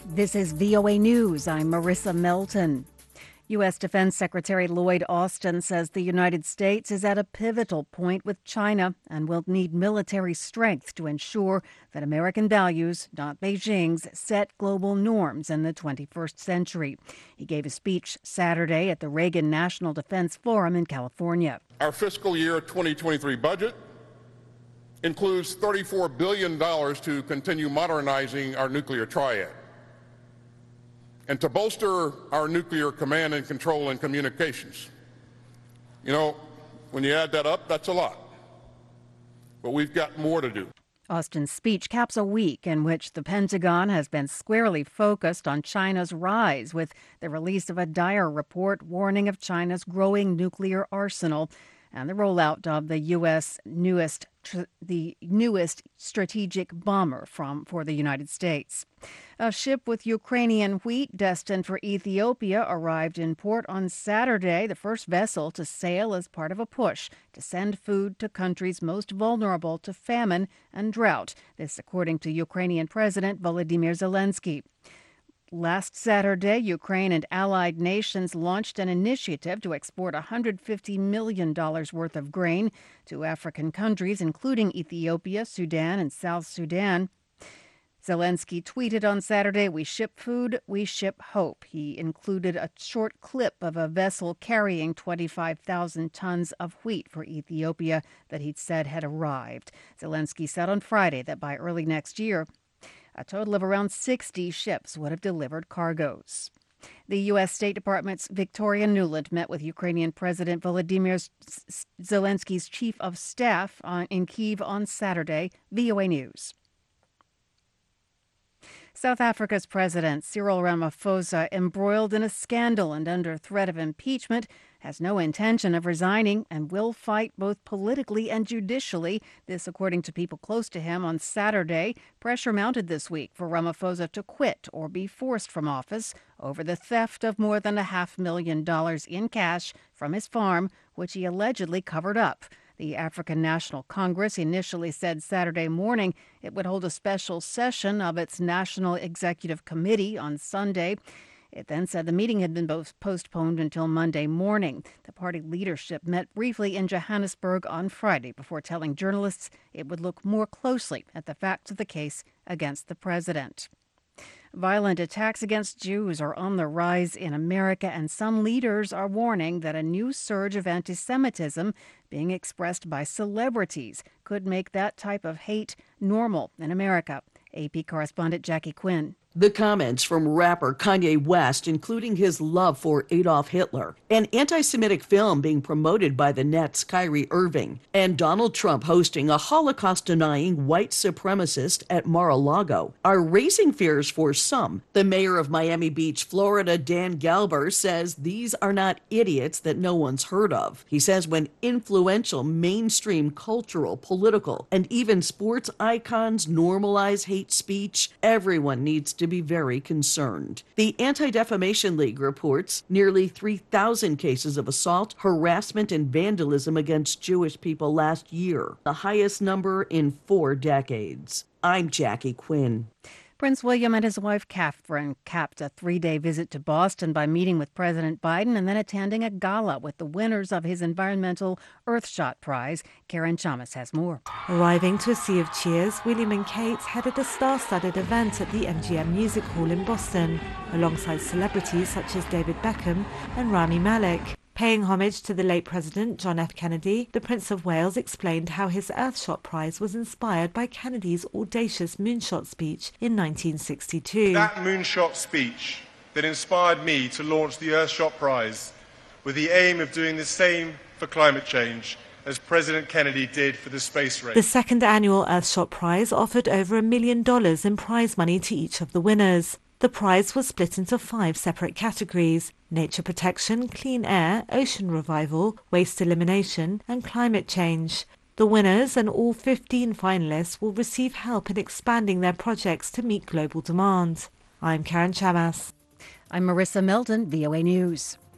This is VOA News. I'm Marissa Melton. U.S. Defense Secretary Lloyd Austin says the United States is at a pivotal point with China and will need military strength to ensure that American values, not Beijing's, set global norms in the 21st century. He gave a speech Saturday at the Reagan National Defense Forum in California. Our fiscal year 2023 budget includes $34 billion to continue modernizing our nuclear triad and to bolster our nuclear command and control and communications. You know, when you add that up, that's a lot. But we've got more to do. Austin's speech caps a week in which the Pentagon has been squarely focused on China's rise, with the release of a dire report warning of China's growing nuclear arsenal and the rollout of the U.S. newest strategic bomber for the United States. A ship with Ukrainian wheat destined for Ethiopia arrived in port on Saturday, the first vessel to sail as part of a push to send food to countries most vulnerable to famine and drought. This according to Ukrainian President Volodymyr Zelensky. Last Saturday, Ukraine and allied nations launched an initiative to export $150 million worth of grain to African countries, including Ethiopia, Sudan, and South Sudan. Zelensky tweeted on Saturday, "We ship food, we ship hope." He included a short clip of a vessel carrying 25,000 tons of wheat for Ethiopia that he'd said had arrived. Zelensky said on Friday that by early next year, a total of around 60 ships would have delivered cargoes. The U.S. State Department's Victoria Nuland met with Ukrainian President Volodymyr Zelensky's chief of staff in Kyiv on Saturday. VOA News. South Africa's President Cyril Ramaphosa, embroiled in a scandal and under threat of impeachment, has no intention of resigning and will fight both politically and judicially. This, according to people close to him. On Saturday, pressure mounted this week for Ramaphosa to quit or be forced from office over the theft of more than $500,000 in cash from his farm, which he allegedly covered up. The African National Congress initially said Saturday morning it would hold a special session of its National Executive Committee on Sunday. It then said the meeting had been postponed until Monday morning. The party leadership met briefly in Johannesburg on Friday before telling journalists it would look more closely at the facts of the case against the president. Violent attacks against Jews are on the rise in America, and some leaders are warning that a new surge of anti-Semitism being expressed by celebrities could make that type of hate normal in America. AP correspondent Jackie Quinn. The comments from rapper Kanye West, including his love for Adolf Hitler, an anti-Semitic film being promoted by the Nets' Kyrie Irving, and Donald Trump hosting a Holocaust-denying white supremacist at Mar-a-Lago, are raising fears for some. The mayor of Miami Beach, Florida, Dan Galber, says these are not idiots that no one's heard of. He says when influential mainstream cultural, political, and even sports icons normalize hate speech, everyone needs to be very concerned. The Anti-Defamation League reports nearly 3,000 cases of assault, harassment, and vandalism against Jewish people last year, the highest number in 4 decades. I'm Jackie Quinn. Prince William and his wife Catherine capped a 3-day visit to Boston by meeting with President Biden and then attending a gala with the winners of his Environmental Earthshot Prize. Karen Chamas has more. Arriving to a sea of cheers, William and Kate headed a star-studded event at the MGM Music Hall in Boston, alongside celebrities such as David Beckham and Rami Malek. Paying homage to the late President John F. Kennedy, the Prince of Wales explained how his Earthshot Prize was inspired by Kennedy's audacious moonshot speech in 1962. That moonshot speech that inspired me to launch the Earthshot Prize with the aim of doing the same for climate change as President Kennedy did for the space race. The second annual Earthshot Prize offered over $1 million in prize money to each of the winners. The prize was split into 5 separate categories: nature protection, clean air, ocean revival, waste elimination, and climate change. The winners and all 15 finalists will receive help in expanding their projects to meet global demand. I'm Karen Chamas. I'm Marissa Melton, VOA News.